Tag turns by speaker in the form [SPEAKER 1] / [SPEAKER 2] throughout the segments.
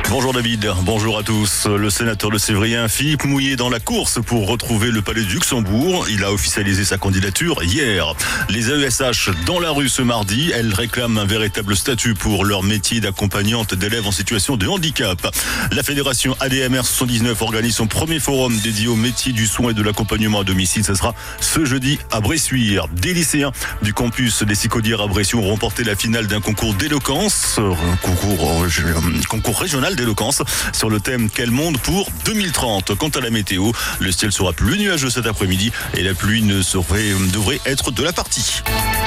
[SPEAKER 1] Bonjour David, bonjour à tous. Le sénateur de Sévrien, Philippe Mouiller, dans la course pour retrouver le palais du Luxembourg. Il a officialisé sa candidature hier. Les AESH dans la rue ce mardi, elles réclament un véritable statut pour leur métier d'accompagnante d'élèves en situation de handicap. La fédération ADMR 79 organise son premier forum dédié au métier du soin et de l'accompagnement à domicile. Ce sera ce jeudi à Bressuire. Des lycéens du campus des Sicaudières à Bressuire ont remporté la finale d'un concours d'éloquence, concours régional d'éloquence sur le thème Quel monde pour 2030. Quant à la météo, le ciel sera plus nuageux cet après-midi et la pluie devrait être de la partie.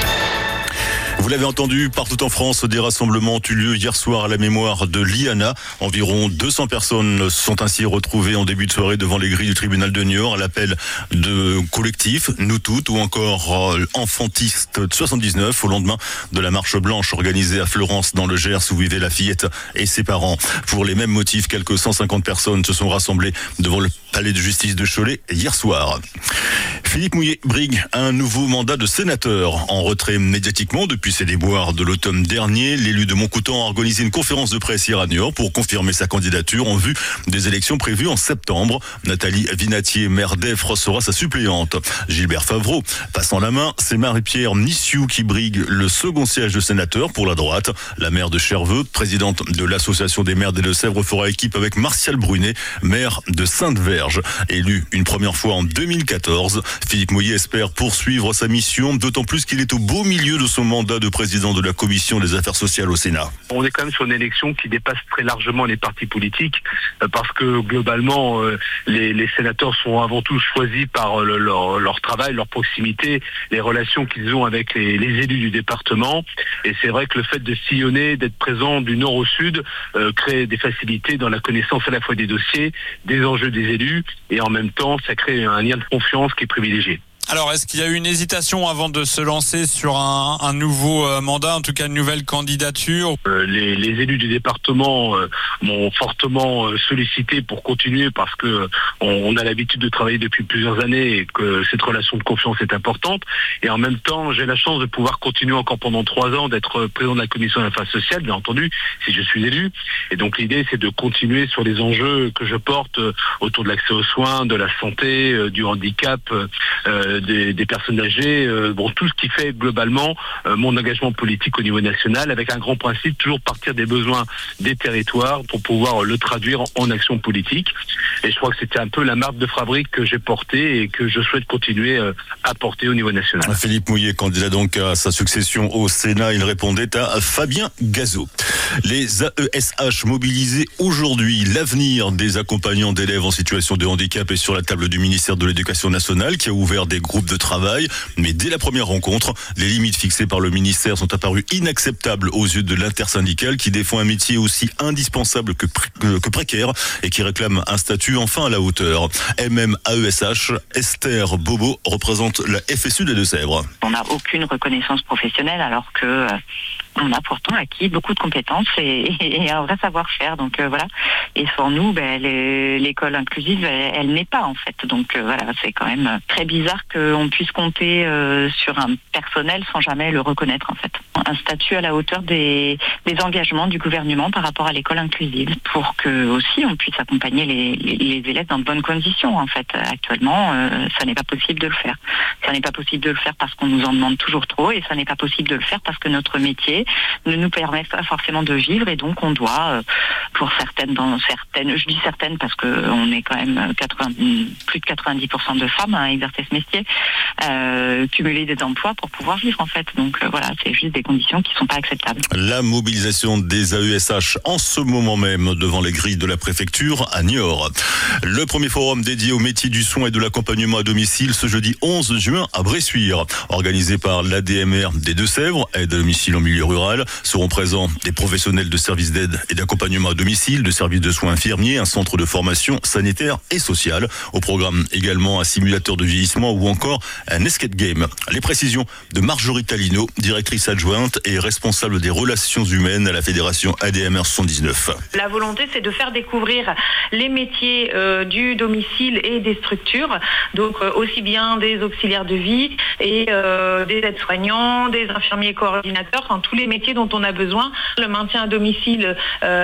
[SPEAKER 1] Vous l'avez entendu, partout en France, des rassemblements ont eu lieu hier soir à la mémoire de Liana. Environ 200 personnes sont ainsi retrouvées en début de soirée devant les grilles du tribunal de Niort à l'appel de collectifs Nous Toutes ou encore Enfantiste 79 au lendemain de la marche blanche organisée à Fleurance dans le Gers où vivait la fillette et ses parents. Pour les mêmes motifs, quelques 150 personnes se sont rassemblées devant le palais de justice de Cholet hier soir. Philippe Mouiller brigue un nouveau mandat de sénateur en retrait médiatiquement depuis ses déboires de l'automne dernier. L'élu de Montcoutan a organisé une conférence de presse hier à Niort pour confirmer sa candidature en vue des élections prévues en septembre. Nathalie Vinatier, maire d'Effre, sera sa suppléante. Gilbert Favreau, passant la main, c'est Marie-Pierre Nissiou qui brigue le second siège de sénateur pour la droite. La maire de Cherveux, présidente de l'association des maires des Deux-Sèvres, fera équipe avec Martial Brunet, maire de Sainte-Verge. Élu une première fois en 2014, Philippe Mouiller espère poursuivre sa mission, d'autant plus qu'il est au beau milieu de son mandat de président de la commission des affaires sociales au Sénat.
[SPEAKER 2] On est quand même sur une élection qui dépasse très largement les partis politiques parce que globalement les sénateurs sont avant tout choisis par leur travail, leur proximité, les relations qu'ils ont avec les élus du département. Et c'est vrai que le fait de sillonner, d'être présent du nord au sud crée des facilités dans la connaissance à la fois des dossiers, des enjeux des élus et en même temps ça crée un lien de confiance qui est privilégié.
[SPEAKER 3] Alors, est-ce qu'il y a eu une hésitation avant de se lancer sur un nouveau mandat, en tout cas une nouvelle candidature ?
[SPEAKER 2] Les élus du département m'ont fortement sollicité pour continuer parce que on a l'habitude de travailler depuis plusieurs années et que cette relation de confiance est importante. Et en même temps, j'ai la chance de pouvoir continuer encore pendant 3 ans d'être président de la commission des affaires sociales, bien entendu, si je suis élu. Et donc l'idée, c'est de continuer sur les enjeux que je porte autour de l'accès aux soins, de la santé, du handicap, des personnes âgées, tout ce qui fait globalement mon engagement politique au niveau national avec un grand principe, toujours partir des besoins des territoires pour pouvoir le traduire en action politique. Et je crois que c'était un peu la marque de fabrique que j'ai portée et que je souhaite continuer à porter au niveau national.
[SPEAKER 1] Philippe Mouiller, candidat donc à sa succession au Sénat, il répondait à Fabien Gazot. Les AESH mobilisés aujourd'hui, l'avenir des accompagnants d'élèves en situation de handicap est sur la table du ministère de l'Éducation nationale qui a ouvert des groupes de travail. Mais dès la première rencontre, les limites fixées par le ministère sont apparues inacceptables aux yeux de l'intersyndicale qui défend un métier aussi indispensable que précaire et qui réclame un statut enfin à la hauteur. AESH, Esther Bobo représente la FSU des Deux-Sèvres.
[SPEAKER 4] On n'a aucune reconnaissance professionnelle alors que on a pourtant acquis beaucoup de compétences et un vrai savoir-faire. Donc voilà. Et pour nous, l'école inclusive, elle n'est pas en fait. Donc voilà, c'est quand même très bizarre qu'on puisse compter sur un personnel sans jamais le reconnaître en fait. Un statut à la hauteur des engagements du gouvernement par rapport à l'école inclusive pour que aussi on puisse accompagner les élèves dans de bonnes conditions en fait. Actuellement, ça n'est pas possible de le faire. Ça n'est pas possible de le faire parce qu'on nous en demande toujours trop et ça n'est pas possible de le faire parce que notre métier ne nous permet pas forcément de vivre et donc on doit, pour certaines, je dis certaines parce que on est quand même plus de 90% de femmes à exercer ce métier, cumuler des emplois pour pouvoir vivre en fait. Donc voilà, c'est juste des conditions qui sont pas acceptables.
[SPEAKER 1] La mobilisation des AESH en ce moment même devant les grilles de la préfecture à Niort. Le premier forum dédié au métier du soin et de l'accompagnement à domicile ce jeudi 11 juin à Bressuire, organisé par l'ADMR des Deux-Sèvres, aide à domicile en milieu rural. Seront présents des professionnels de services d'aide et d'accompagnement à domicile, de services de soins infirmiers, un centre de formation sanitaire et sociale. Au programme également un simulateur de vieillissement ou encore un escape game. Les précisions de Marjorie Talino, directrice adjointe et responsable des relations humaines à la fédération ADMR 79.
[SPEAKER 5] La volonté, c'est de faire découvrir les métiers du domicile et des structures, donc aussi bien des auxiliaires de vie et des aides-soignants, des infirmiers coordinateurs, enfin tous les métiers dont on a besoin. Le maintien à domicile est important.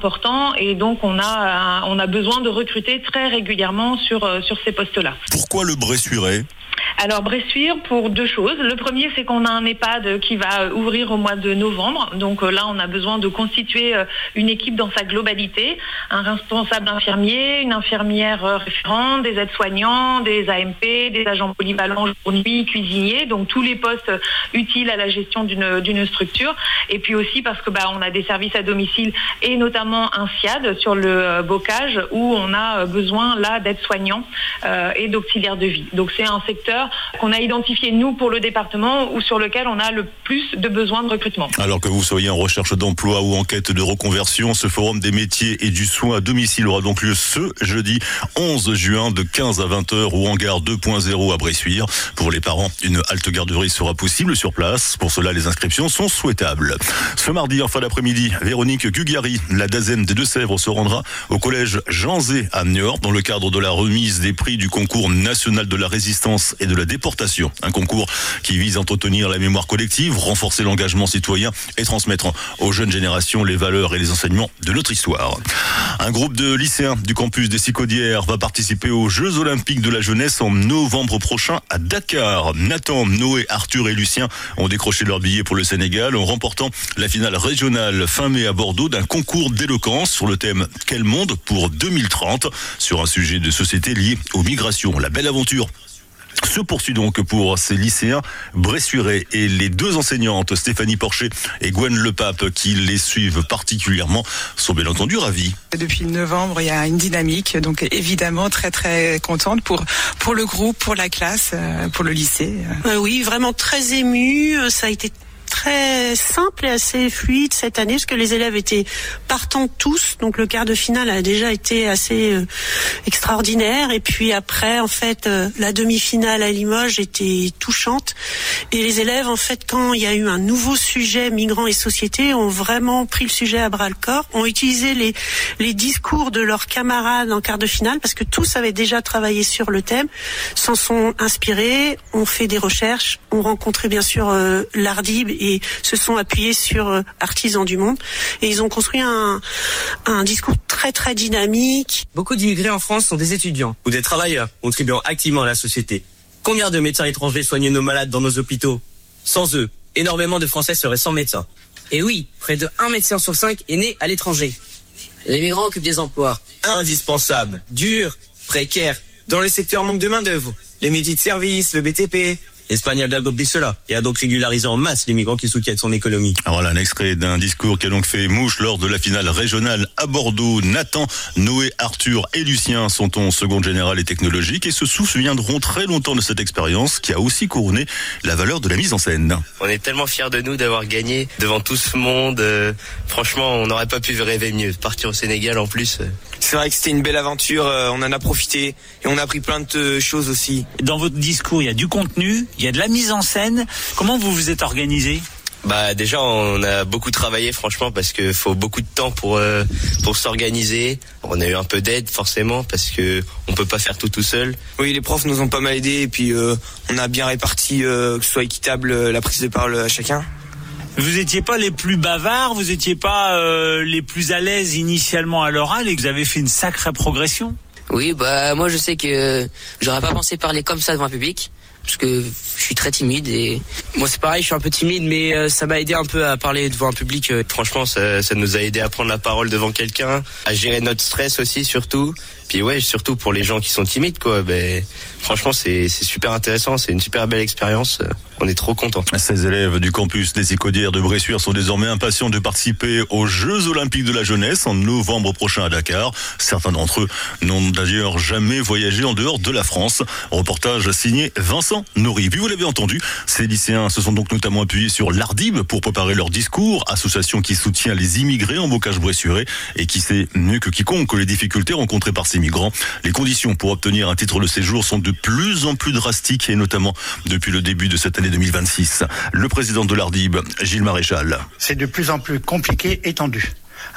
[SPEAKER 5] important et donc on a besoin de recruter très régulièrement sur ces postes-là.
[SPEAKER 1] Pourquoi le Bressuirais ?
[SPEAKER 5] Alors Bressuire pour 2 choses. Le premier, c'est qu'on a un EHPAD qui va ouvrir au mois de novembre. Donc là, on a besoin de constituer une équipe dans sa globalité. Un responsable infirmier, une infirmière référente, des aides-soignants, des AMP, des agents polyvalents jour nuit, cuisiniers. Donc tous les postes utiles à la gestion d'une structure. Et puis aussi parce que on a des services à domicile et notamment un SIAD sur le bocage où on a besoin là d'aides-soignants et d'auxiliaires de vie. Donc c'est un secteur qu'on a identifié nous pour le département ou sur lequel on a le plus de besoins de recrutement.
[SPEAKER 1] Alors que vous soyez en recherche d'emploi ou en quête de reconversion, ce forum des métiers et du soin à domicile aura donc lieu ce jeudi 11 juin de 15 à 20h au hangar 2.0 à Bressuire. Pour les parents, une halte garderie sera possible sur place. Pour cela, les inscriptions sont souhaitables. Ce mardi, en fin d'après-midi, Véronique Gugari, la DAZEM des Deux-Sèvres, se rendra au collège Jean Zé à Niort dans le cadre de la remise des prix du concours national de la résistance et de la déportation. Un concours qui vise à entretenir la mémoire collective, renforcer l'engagement citoyen et transmettre aux jeunes générations les valeurs et les enseignements de notre histoire. Un groupe de lycéens du campus des Sicaudières va participer aux Jeux Olympiques de la jeunesse en novembre prochain à Dakar. Nathan, Noé, Arthur et Lucien ont décroché leur billet pour le Sénégal en remportant la finale régionale fin mai à Bordeaux d'un concours d'éloquence sur le thème « Quel monde pour 2030 ?» sur un sujet de société lié aux migrations. La belle aventure se poursuit donc pour ces lycéens bressuirais et les 2 enseignantes, Stéphanie Porcher et Gwen Lepape, qui les suivent particulièrement, sont bien entendu ravis.
[SPEAKER 6] Depuis novembre, il y a une dynamique, donc évidemment très très contente pour le groupe, pour la classe, pour le lycée.
[SPEAKER 7] Oui, vraiment très émue, ça a été très simple et assez fluide cette année parce que les élèves étaient partants tous, donc le quart de finale a déjà été assez extraordinaire et puis après en fait la demi-finale à Limoges était touchante et les élèves en fait quand il y a eu un nouveau sujet migrants et société ont vraiment pris le sujet à bras le corps, ont utilisé les discours de leurs camarades en quart de finale parce que tous avaient déjà travaillé sur le thème, s'en sont inspirés, ont fait des recherches, ont rencontré bien sûr l'Ardib et se sont appuyés sur Artisans du Monde et ils ont construit un discours très très dynamique.
[SPEAKER 8] Beaucoup d'immigrés en France sont des étudiants ou des travailleurs contribuant activement à la société. Combien de médecins étrangers soignent nos malades dans nos hôpitaux ? Sans eux, énormément de Français seraient sans médecin.
[SPEAKER 9] Et oui, près de 1 médecin sur 5 est né à l'étranger. Les migrants occupent des emplois
[SPEAKER 8] indispensables, durs, précaires, dans le secteur manque de main-d'œuvre, les métiers de service, le BTP. L'Espagne a adopté cela et a donc régularisé en masse les migrants qui soutiennent son économie.
[SPEAKER 1] Alors voilà un extrait d'un discours qui a donc fait mouche lors de la finale régionale à Bordeaux. Nathan, Noé, Arthur et Lucien sont en seconde générale et technologique et se souviendront très longtemps de cette expérience qui a aussi couronné la valeur de la mise en scène.
[SPEAKER 10] On est tellement fiers de nous d'avoir gagné devant tout ce monde. Franchement, on n'aurait pas pu rêver mieux. Partir au Sénégal en plus.
[SPEAKER 11] C'est vrai que c'était une belle aventure, on en a profité et on a appris plein de choses aussi.
[SPEAKER 12] Dans votre discours, il y a du contenu, il y a de la mise en scène. Comment vous vous êtes organisé ?
[SPEAKER 10] Déjà on a beaucoup travaillé franchement parce que faut beaucoup de temps pour s'organiser. On a eu un peu d'aide forcément parce que on peut pas faire tout seul.
[SPEAKER 11] Oui, les profs nous ont pas mal aidés et puis on a bien réparti que ce soit équitable la prise de parole à chacun.
[SPEAKER 12] Vous étiez pas les plus bavards, vous étiez pas les plus à l'aise initialement à l'oral et vous avez fait une sacrée progression.
[SPEAKER 9] Oui, moi je sais que j'aurais pas pensé parler comme ça devant un public. Parce que je suis très timide et moi c'est pareil, je suis un peu timide mais ça m'a aidé un peu à parler devant un public.
[SPEAKER 10] Franchement ça nous a aidé à prendre la parole devant quelqu'un, à gérer notre stress aussi surtout. Puis ouais, surtout pour les gens qui sont timides quoi. Franchement c'est super intéressant, c'est une super belle expérience. On est trop contents.
[SPEAKER 1] Ces élèves du campus des Sicaudières de Bressuire sont désormais impatients de participer aux Jeux Olympiques de la jeunesse en novembre prochain à Dakar. Certains d'entre eux n'ont d'ailleurs jamais voyagé en dehors de la France. Reportage signé Vincent Nourri. Puis vous l'avez entendu, ces lycéens se sont donc notamment appuyés sur l'Ardib pour préparer leur discours, association qui soutient les immigrés en bocage bressuirais et qui sait mieux que quiconque les difficultés rencontrées par ces migrants. Les conditions pour obtenir un titre de séjour sont de plus en plus drastiques et notamment depuis le début de cette année 2026. Le président de l'Ardib, Gilles Maréchal.
[SPEAKER 13] C'est de plus en plus compliqué et tendu.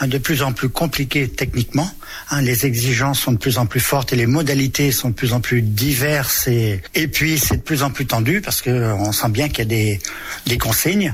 [SPEAKER 13] de plus en plus compliqué techniquement. Les exigences sont de plus en plus fortes et les modalités sont de plus en plus diverses et puis c'est de plus en plus tendu parce que on sent bien qu'il y a des consignes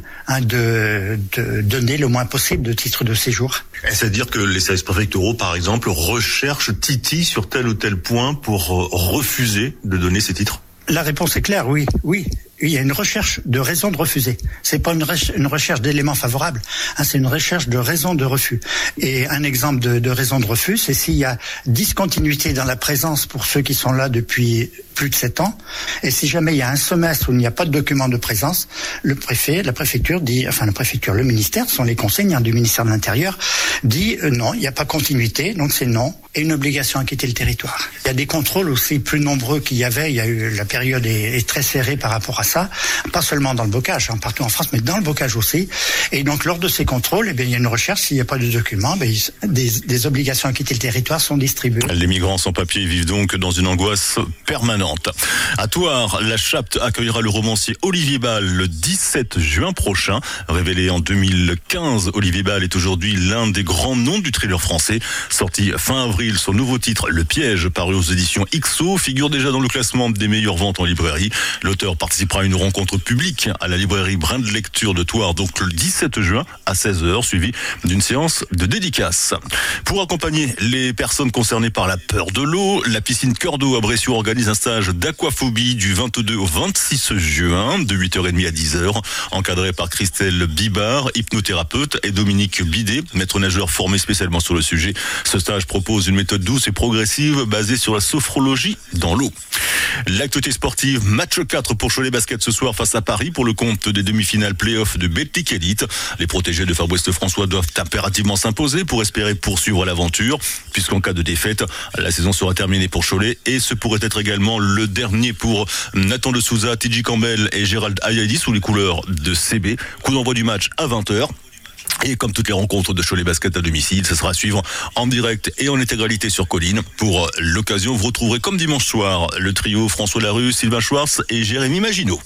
[SPEAKER 13] de donner le moins possible de titres de séjour.
[SPEAKER 1] C'est-à-dire que les services préfectoraux, par exemple, recherchent Titi sur tel ou tel point pour refuser de donner ces titres?
[SPEAKER 13] La réponse est claire, oui. Il y a une recherche de raisons de refuser. C'est pas une recherche d'éléments favorables. C'est une recherche de raisons de refus. Et un exemple de raison de refus, c'est s'il y a discontinuité dans la présence pour ceux qui sont là depuis plus de 7 ans. Et si jamais il y a un semestre où il n'y a pas de document de présence, le préfet, la préfecture dit, le ministère, ce sont les consignes du ministère de l'Intérieur, dit non, il n'y a pas continuité, donc c'est non, et une obligation à quitter le territoire. Il y a des contrôles aussi plus nombreux qu'il y avait. Il y a eu, la période est très serrée par rapport à ça, pas seulement dans le bocage, partout en France, mais dans le bocage aussi. Et donc, lors de ces contrôles, il y a une recherche. S'il n'y a pas de documents, des obligations à quitter le territoire sont distribuées.
[SPEAKER 1] Les migrants sans papier vivent donc dans une angoisse permanente. À Thouars, la Chapte accueillera le romancier Olivier Bal le 17 juin prochain. Révélé en 2015, Olivier Bal est aujourd'hui l'un des grands noms du thriller français. Sorti fin avril, son nouveau titre, Le Piège, paru aux éditions XO, figure déjà dans le classement des meilleures ventes en librairie. L'auteur participera à une rencontre publique à la librairie Brin de Lecture de Thouars, donc le 17 juin à 16h, suivi d'une séance de dédicace. Pour accompagner les personnes concernées par la peur de l'eau, la piscine Cœur d'eau à Bressuire organise un stage d'aquaphobie du 22 au 26 juin, de 8h30 à 10h, encadré par Christelle Bibard, hypnothérapeute, et Dominique Bidet, maître nageur formé spécialement sur le sujet. Ce stage propose une méthode douce et progressive basée sur la sophrologie dans l'eau. L'actualité sportive, match 4 pour Cholet Basket ce soir face à Paris pour le compte des demi-finales play-off de Betclic Elite. Les protégés de Fabrice Lefrançois doivent impérativement s'imposer pour espérer poursuivre l'aventure, puisqu'en cas de défaite, la saison sera terminée pour Cholet et ce pourrait être également le dernier pour Nathan de Souza, TJ Campbell et Gérald Ayadi sous les couleurs de CB. Coup d'envoi du match à 20h. Et comme toutes les rencontres de Cholet Basket à domicile, ce sera à suivre en direct et en intégralité sur Colline. Pour l'occasion, vous retrouverez comme dimanche soir le trio François Larue, Sylvain Schwartz et Jérémy Maginot.